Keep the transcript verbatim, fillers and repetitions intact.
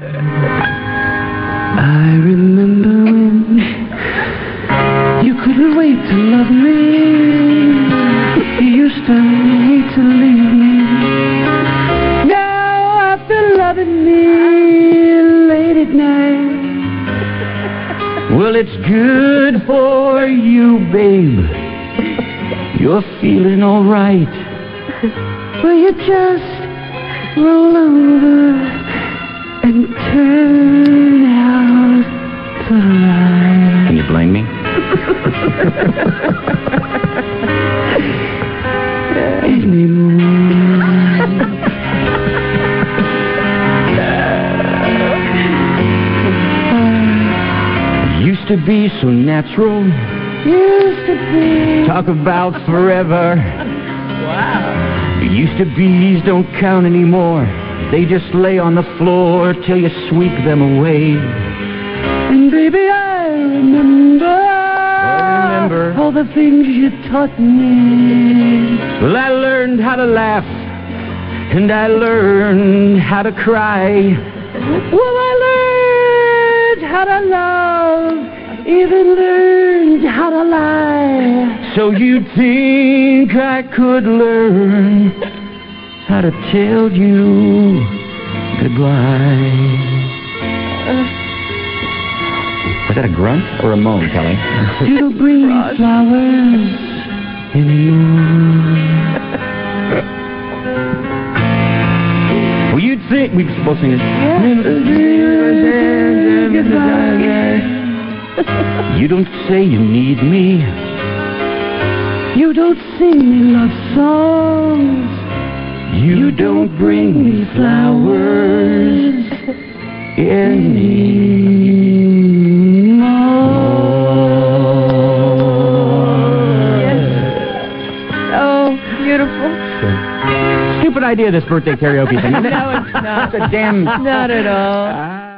I remember when you couldn't wait to love me. You used to hate to leave me. Now after loving me late at night, well, it's good for you, babe. You're feeling all right. Well, you just roll over and turn out the light. Can you blame me? Used to be so natural. Used to be. Talk about forever. Wow. Used to be's don't count anymore. They just lay on the floor till you sweep them away. And baby, I remember, I remember all the things you taught me. Well, I learned how to laugh, and I learned how to cry. Well, I learned how to love, even learned how to lie. So you'd think I could learn how to tell you goodbye. Was that a grunt or a moan, Kelly? You don't bring me flowers anymore. Well, you'd think we were supposed to sing it. Goodbye. You don't say you need me. You don't sing me love songs. You, You don't don't bring me flowers anymore. Yes. Oh, beautiful. Stupid idea, this birthday karaoke thing. No, it's not. It's a damn... Not at all. Ah.